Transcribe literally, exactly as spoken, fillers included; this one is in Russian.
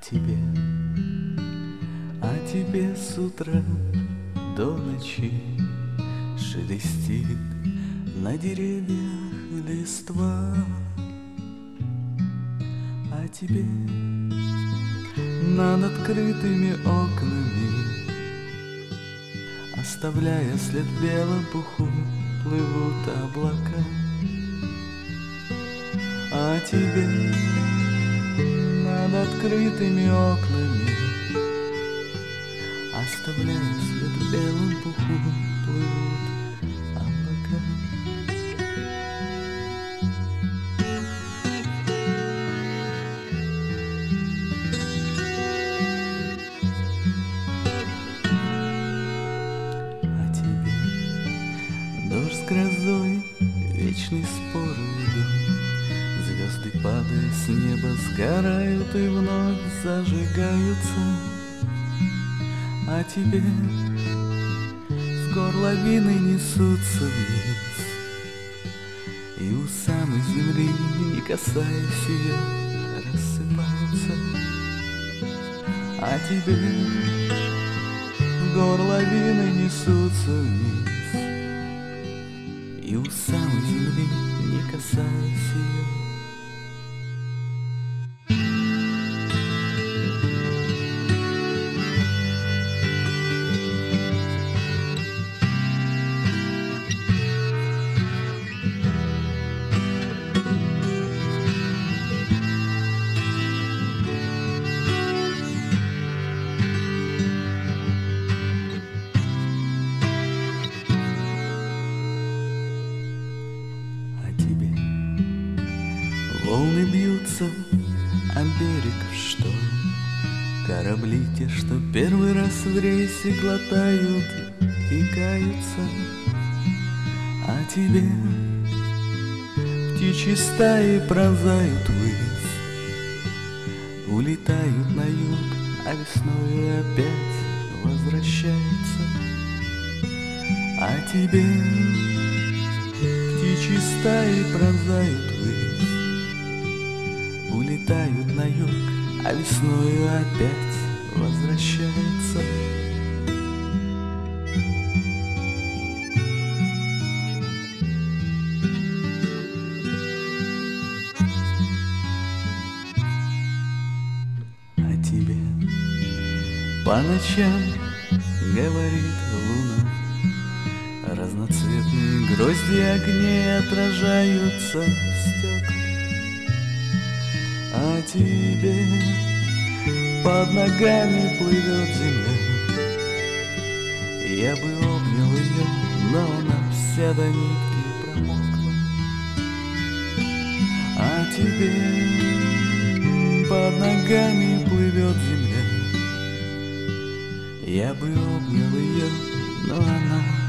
тебе, а тебе с утра до ночи шелестит на деревьях листва, а тебе над открытыми окнами, оставляя след в белом пуху, плывут облака, а тебе над открытыми окнами, оставляя след в белом пуху, плывут облака. А тебе дождь с грозой, вечный спор ведут, звезды, падая с неба, сгорают и вновь зажигаются. А тебе с гор лавины несутся вниз, и у самой земли, не касаясь ее, рассыпаются. А тебе с гор лавины несутся вниз, и у самой земли, не касаясь ее. Волны бьются о берег в шторм, корабли те, что первый раз в рейсе глотают и каются. А тебе птичьи стаи пронзают ввысь, улетают на юг, а весною опять возвращаются. А тебе птичьи стаи пронзают ввысь, улетают на юг, а весною опять возвращаются. А тебе по ночам говорит луна, разноцветные грозди огней отражаются в стеклах. А тебе под ногами плывет земля, я бы обнял ее, но она вся до нитки промокла. А тебе под ногами плывет земля, я бы обнял ее, но она